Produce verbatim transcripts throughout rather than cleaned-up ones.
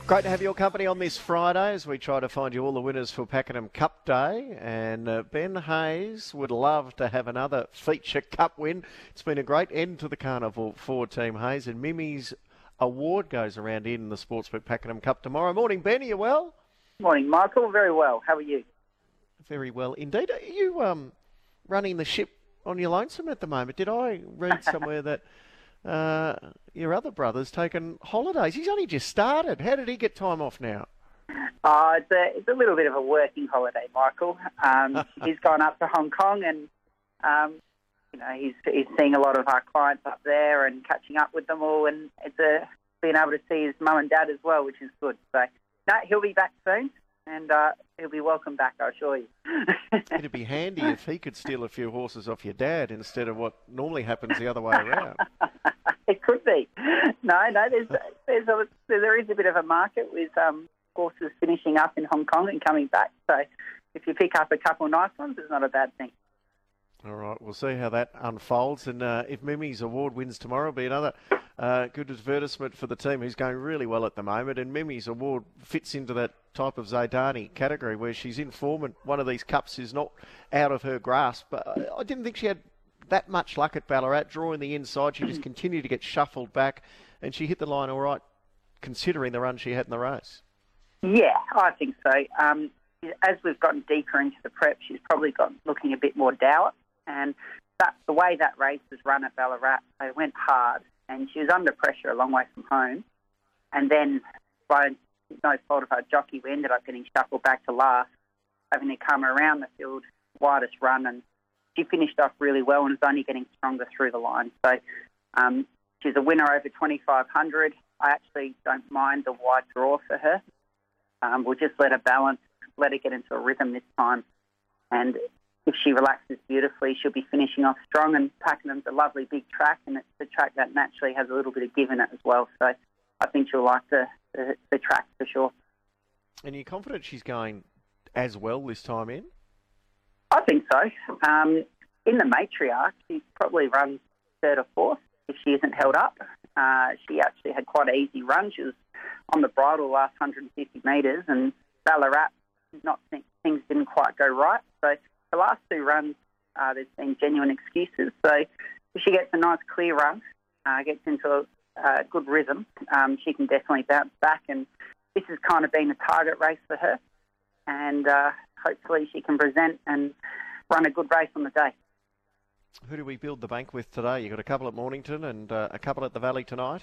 Great to have your company on this Friday as we try to find you all the winners for Pakenham Cup Day. And uh, Ben Hayes would love to have another feature cup win. It's been a great end to the carnival for Team Hayes, and Mimi's award goes around in the Sportsbook Pakenham Cup tomorrow. Morning, Ben. Are you well? Morning, Michael. Very well. How are you? Very well indeed. Are you um, running the ship on your lonesome at the moment? Did I read somewhere that Uh, your other brother's taken holidays? He's only just started. How did he get time off now? Uh, it's, a, it's a little bit of a working holiday, Michael. Um, he's gone up to Hong Kong and, um, you know, he's, he's seeing a lot of our clients up there and catching up with them all, and it's a, being able to see his mum and dad as well, which is good. So, no, he'll be back soon, and uh, he'll be welcome back, I assure you. It'd be handy if he could steal a few horses off your dad instead of what normally happens the other way around. It could be. No, no, there's, there's a, there is a bit of a market with um, horses finishing up in Hong Kong and coming back. So if you pick up a couple of nice ones, it's not a bad thing. All right, we'll see how that unfolds. And uh, if Mimi's award wins tomorrow, it'll be another uh, good advertisement for the team who's going really well at the moment. And Mimi's award fits into that type of Zaidani category where she's in form and one of these cups is not out of her grasp. But I didn't think she had that much luck at Ballarat, drawing the inside. She just continued to get shuffled back, and she hit the line all right, considering the run she had in the race. Yeah, I think so. Um, as we've gotten deeper into the prep, she's probably got looking a bit more dour, and that, the way that race was run at Ballarat, they went hard, and she was under pressure a long way from home, and then by no fault of our jockey, we ended up getting shuffled back to last, having to come around the field, widest run, and she finished off really well and is only getting stronger through the line. So um, she's a winner over twenty-five hundred. I actually don't mind the wide draw for her. Um, we'll just let her balance, let her get into a rhythm this time. And if she relaxes beautifully, she'll be finishing off strong. And Pakenham's a lovely big track, and it's a track that naturally has a little bit of give in it as well. So I think she'll like the, the, the track for sure. And you're confident she's going as well this time in? I think so. Um, in the matriarch, she probably runs third or fourth if she isn't held up. Uh, she actually had quite an easy run. She was on the bridle last one hundred fifty metres, and Ballarat, not think, things didn't quite go right. So the last two runs, uh, there's been genuine excuses. So if she gets a nice clear run, uh, gets into a uh, good rhythm, um, she can definitely bounce back. And this has kind of been a target race for her. And uh, hopefully she can present and run a good race on the day. Who do we build the bank with today? You've got a couple at Mornington and uh, a couple at the Valley tonight?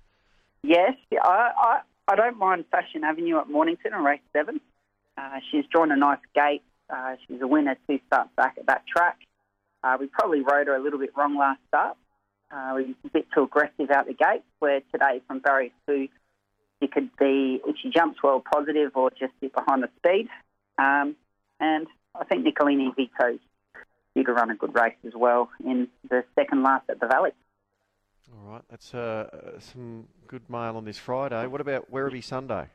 Yes, I, I, I don't mind Fashion Avenue at Mornington in race seven. Uh, she's drawn a nice gate. Uh, she's a winner two starts back at that track. Uh, we probably rode her a little bit wrong last start. Uh, we were a bit too aggressive out the gate, where today from barrier two, she could be, if she jumps well, positive or just sit behind the speed. Um, and I think Nicolini Vito's due to run a good race as well in the second last at the Valley. All right, that's uh, some good mail on this Friday. What about Werribee Sunday?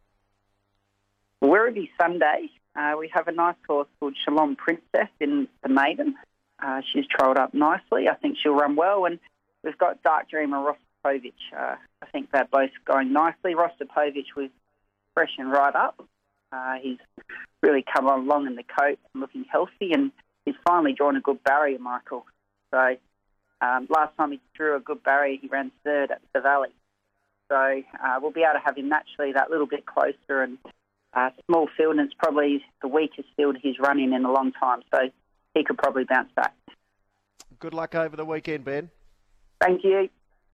Werribee Sunday, uh, we have a nice horse called Shalom Princess in the maiden. Uh, she's trolled up nicely. I think she'll run well. And we've got Dark Dreamer Rostopovich. Uh, I think they're both going nicely. Rostopovich was fresh and right up. Uh, he's really come along in the coat and looking healthy, and he's finally drawn a good barrier, Michael. So um, last time he drew a good barrier, he ran third at the Valley. So uh, we'll be able to have him naturally that little bit closer, and uh, small field, and it's probably the weakest field he's run in in a long time. So he could probably bounce back. Good luck over the weekend, Ben. Thank you.